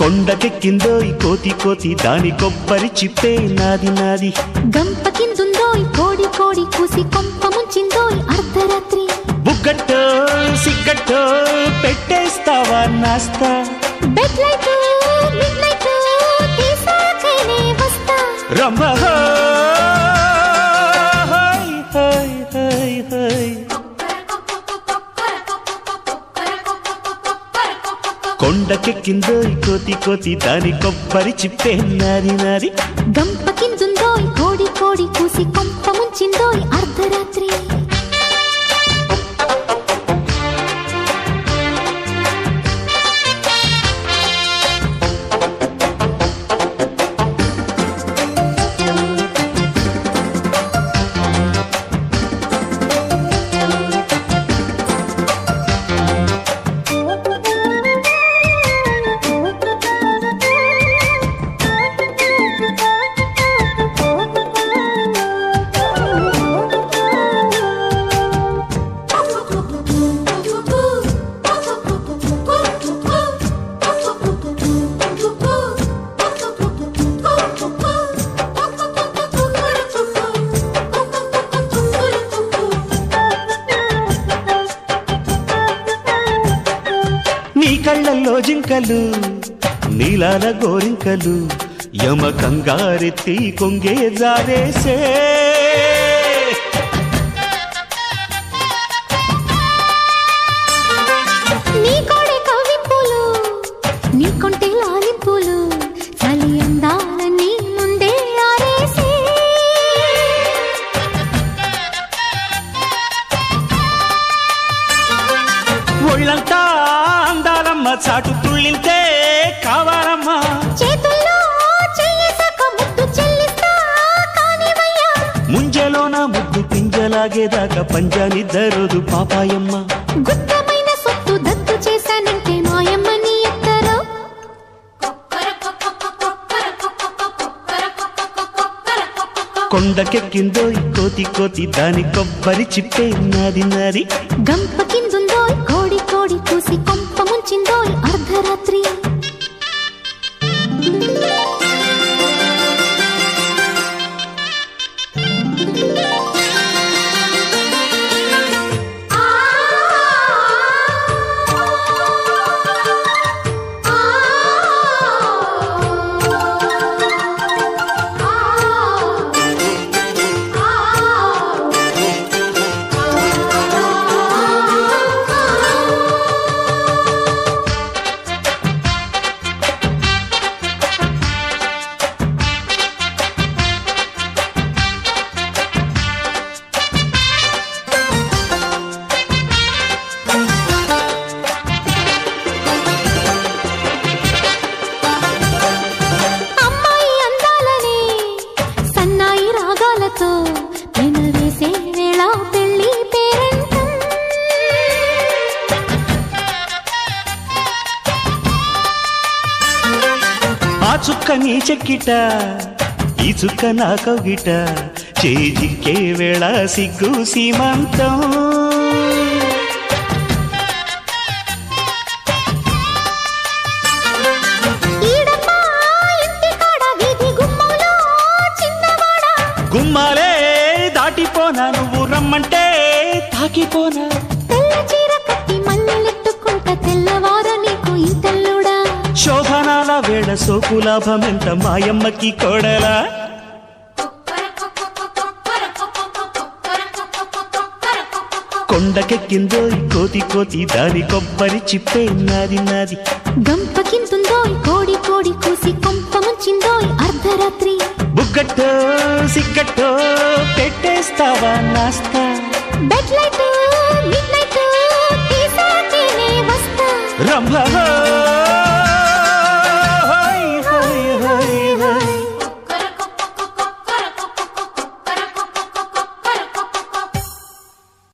కొండకెక్కిందోయ్ కోతి కోతి దాని కొబ్బరి చిప్పే నాది నాది. గంపకిందుందోయ్ కోడి కోడి కూసి కొంప ముంచిందోయ్ అర్ధరాత్రి. బుగ్గట్టో సిగ్గట్టో పెట్టేస్తావా నాస్తా. బెడ్ లైట్ మిడ్ నైట్ తీసాకనే వస్తా. రమ్మ హై హై హై హై. కొండకెక్కిందోయ్ కోతి కోతి దాని కొబ్బరి చిప్పే నాది నాది. గంపకిందుందోయ్ కోడి కోడి కూసి కొంప ముంచిందోయ్ అర్ధరాత్రి. నీ కళ్ళల్లో జింకలు నీలాల గోరింకలు యమ కంగారెత్తి కొంగే జారేసే. నీ కోడే కవ్వింపులు నీ కొంటే లాలింపులు చలి అందాలన్నీ ముందే ఆరేసే. ఒళ్ళంతా అందాలమ్మ చాటు తుళ్ళింతే కావాలమ్మా. చేతుల్లో చెయ్యేసాక ముద్దు చెల్లిస్తా కానివయ్యా. ముంజలోన ముద్దు పింజలాగేదాకా పంజానిద్దరోదు పాపాయమ్మ. గుత్తమైన సొత్తు దత్తు చేశానంటే మాయమ్మ నీ ఎత్తరో. కొండకెక్కిందోయ్ కోతి కోతి దాని కొబ్బరి చిప్పే నాది నాది. గంపకిందుందోయ్ కోడి కోడి కూసి కొంప ముంచిందోయ్ అర్ధరాత్రి. ఆ చుక్క నీ చెక్కిట ఈ చుక్క నా కౌగిట చేజిక్కే వేళ సిగ్గు సీమంతం. గుమ్మాలే దాటిపోనా నువ్వు రమ్మంటే తాకిపోనా. శోభనాల వేళ సోకు లాభమెంత మాయమ్మకి కోడలా. కొండకెక్కిందోయ్ కోతి కోతి దాని కొబ్బరి చిప్పే నాది నాది. గంపకిందుందోయ్ కోడి కోడి కూసి కొంప ముంచిందోయ్ అర్ధరాత్రి. బుగ్గట్టో సిగ్గట్టో పెట్టేస్తావా నాస్తా. బెడ్ లైట్ మిడ్ నైట్ తీసాకనే వస్తా. రంభ